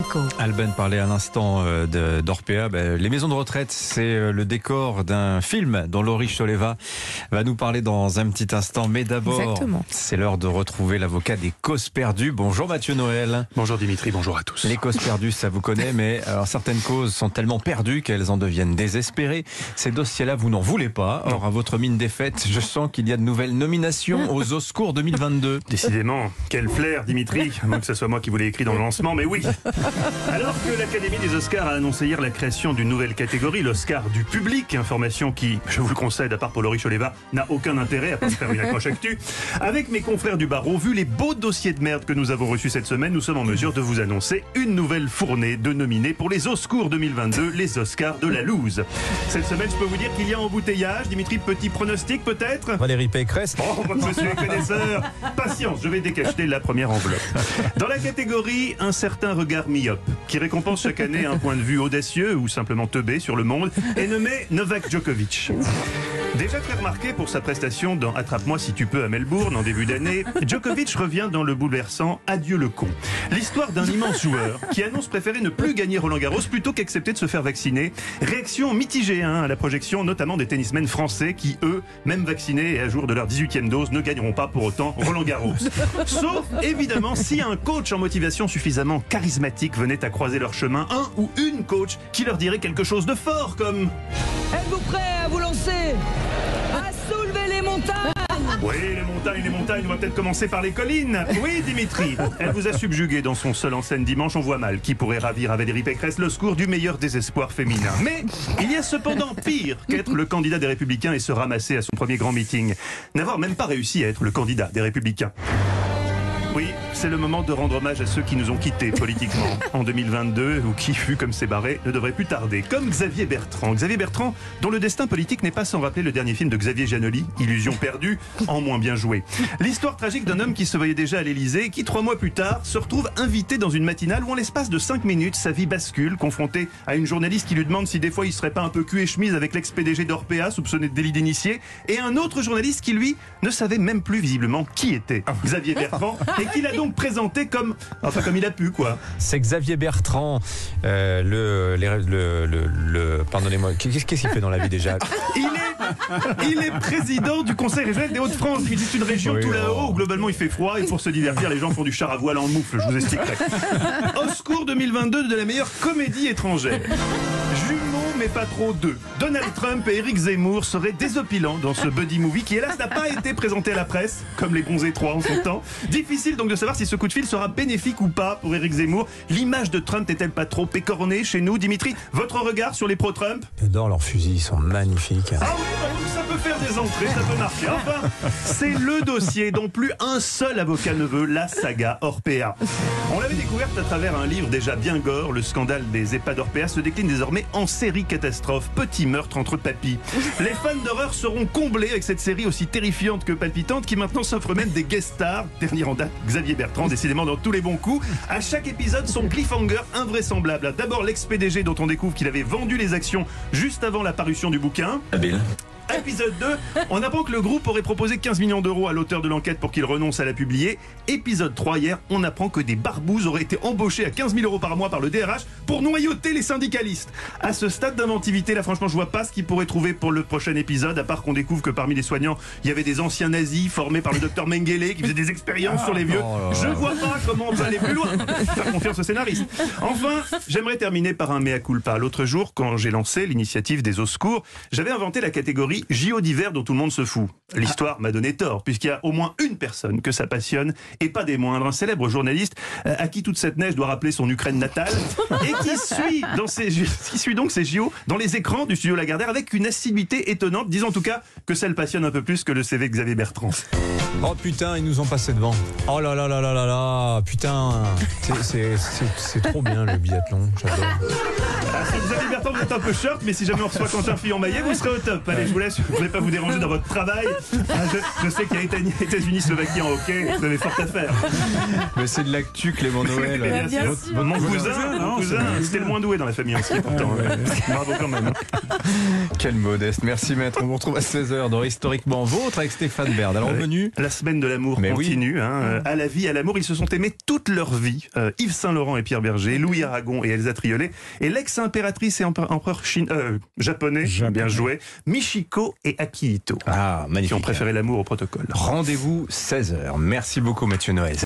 Échos. Alben parlait à l'instant d'Orpea. Les maisons de retraite, c'est le décor d'un film dont Laurie Choleva va nous parler dans un petit instant. Mais d'abord, c'est l'heure de retrouver l'avocat des causes perdues. Bonjour Mathieu Noël. Bonjour Dimitri, bonjour à tous. Les causes perdues, ça vous connaît, mais alors, certaines causes sont tellement perdues qu'elles en deviennent désespérées. Ces dossiers-là, vous n'en voulez pas. Or, à votre mine défaite, je sens qu'il y a de nouvelles nominations aux Oscars 2022. Décidément, quel flair Dimitri, à moins que ce soit moi qui vous l'ai écrit dans le lancement, mais oui. Alors que l'Académie des Oscars a annoncé hier la création d'une nouvelle catégorie, l'Oscar du public, information qui, je vous le concède, à part pour Laurie Choleva, n'a aucun intérêt à part faire une accroche actu. Avec mes confrères du barreau, vu les beaux dossiers de merde que nous avons reçus cette semaine, nous sommes en mesure de vous annoncer une nouvelle fournée de nominés pour les Oscars 2022, les Oscars de la loose. Cette semaine, je peux vous dire qu'il y a embouteillage. Dimitri, petit pronostic peut-être ? Valérie Pécresse. Oh, monsieur le connaisseur, patience, je vais décacheter la première enveloppe. Dans la catégorie, un certain regard myope, qui récompense chaque année un point de vue audacieux ou simplement teubé sur le monde, est nommé Novak Djokovic. Déjà très remarqué pour sa prestation dans Attrape-moi si tu peux à Melbourne en début d'année, Djokovic revient dans le bouleversant Adieu le con. L'histoire d'un immense joueur qui annonce préférer ne plus gagner Roland-Garros plutôt qu'accepter de se faire vacciner. Réaction mitigée à la projection notamment des tennismen français qui, eux, même vaccinés et à jour de leur 18e dose, ne gagneront pas pour autant Roland-Garros. Sauf, évidemment, si un coach en motivation suffisamment charismatique venait à croiser leur chemin, un ou une coach qui leur dirait quelque chose de fort comme... Êtes-vous prêts à vous lancer ? À soulever les montagnes ? Oui, les montagnes, on va peut-être commencer par les collines. Oui, Dimitri, elle vous a subjugué dans son seul en scène dimanche, on voit mal qui pourrait ravir à Valérie Pécresse le secours du meilleur désespoir féminin. Mais il y a cependant pire qu'être le candidat des Républicains et se ramasser à son premier grand meeting. N'avoir même pas réussi à être le candidat des Républicains. Oui, c'est le moment de rendre hommage à ceux qui nous ont quittés politiquement en 2022 ou qui, vu comme c'est barré, ne devrait plus tarder. Comme Xavier Bertrand. Xavier Bertrand, dont le destin politique n'est pas sans rappeler le dernier film de Xavier Giannoli, Illusion perdue, en moins bien joué. L'histoire tragique d'un homme qui se voyait déjà à l'Élysée et qui, 3 mois plus tard, se retrouve invité dans une matinale où en l'espace de 5 minutes, sa vie bascule, confronté à une journaliste qui lui demande si des fois il serait pas un peu cul et chemise avec l'ex-PDG d'Orpea, soupçonné de délit d'initié, et un autre journaliste qui, lui, ne savait même plus visiblement qui était Xavier Bertrand, et qu'il a donc présenté comme il a pu, quoi. C'est Xavier Bertrand, pardonnez-moi, qu'est-ce qu'il fait dans la vie déjà ? Il est président du Conseil régional des Hauts-de-France. C'est une région tout là-haut où globalement il fait froid et pour se divertir, les gens font du char à voile en moufle, je vous expliquerai. Oscar 2022 de la meilleure comédie étrangère. Jumeaux mais pas trop deux. Donald Trump et Éric Zemmour seraient désopilants dans ce buddy movie qui hélas n'a pas été présenté à la presse, comme les bons étroits en son temps. Difficile donc de savoir si ce coup de fil sera bénéfique ou pas pour Éric Zemmour. L'image de Trump n'est-elle pas trop écornée chez nous, Dimitri ? Votre regard sur les pro-Trump ? J'adore leurs fusils, ils sont magnifiques. Ah oui, ça peut faire des entrées, ça peut marcher. Enfin, c'est le dossier dont plus un seul avocat ne veut, la saga Orpea. On l'avait découverte à travers un livre déjà bien gore. Le scandale des EHPAD Orpea se décline désormais en série catastrophe, petit meurtre entre papis. Les fans d'horreur seront comblés avec cette série aussi terrifiante que palpitante qui maintenant s'offre même des guest stars. Dernier en date, Xavier Bertrand, décidément dans tous les bons coups. À chaque épisode, son cliffhanger invraisemblable. D'abord l'ex-PDG dont on découvre qu'il avait vendu les actions juste avant la parution du bouquin. Habile. Épisode 2, on apprend que le groupe aurait proposé 15 millions d'euros à l'auteur de l'enquête pour qu'il renonce à la publier. Épisode 3, hier, on apprend que des barbouzes auraient été embauchés à 15 000 euros par mois par le DRH pour noyauter les syndicalistes. À ce stade d'inventivité, là franchement je vois pas ce qu'ils pourraient trouver pour le prochain épisode, à part qu'on découvre que parmi les soignants, il y avait des anciens nazis formés par le docteur Mengele qui faisaient des expériences sur les vieux. Je vois pas comment on peut aller plus loin. Faire confiance aux scénaristes. Enfin, j'aimerais terminer par un mea culpa. L'autre jour, quand j'ai lancé l'initiative des Oscars, j'avais inventé la catégorie JO d'hiver dont tout le monde se fout. L'histoire m'a donné tort, puisqu'il y a au moins une personne que ça passionne, et pas des moindres, un célèbre journaliste à qui toute cette neige doit rappeler son Ukraine natale, et qui suit donc ces JO dans les écrans du studio Lagardère avec une assiduité étonnante, disons en tout cas que ça le passionne un peu plus que le CV de Xavier Bertrand. Oh putain, ils nous ont passé devant. Oh là là là là là là, putain, c'est trop bien le biathlon, j'adore. Xavier Bertrand, vous êtes un peu short, mais si jamais on reçoit Quentin Fillon-Maillet, vous serez au top. Allez, je vous laisse. je ne voulais pas vous déranger dans votre travail. Je sais qu'il y a États-Unis, Slovaquie en hockey, vous avez fort à faire. Mais c'est de l'actu, Clément Noël. Mon cousin, c'était le moins doué dans la famille en ski pourtant. Bravo quand même. Quel modeste. Merci maître. On vous retrouve à 16h dans Historiquement Vôtre avec Stéphane Bern. Alors menu. La semaine de l'amour continue. À la vie, à l'amour, ils se sont aimés toute leur vie. Yves Saint-Laurent et Pierre Berger, Louis Aragon et Elsa Triolet, et l'ex-impératrice et empereur japonais, bien joué, Michiko et Akihito. Ah, magnifique. Qui ont préféré l'amour au protocole. Rendez-vous 16h. Merci beaucoup Mathieu Noël.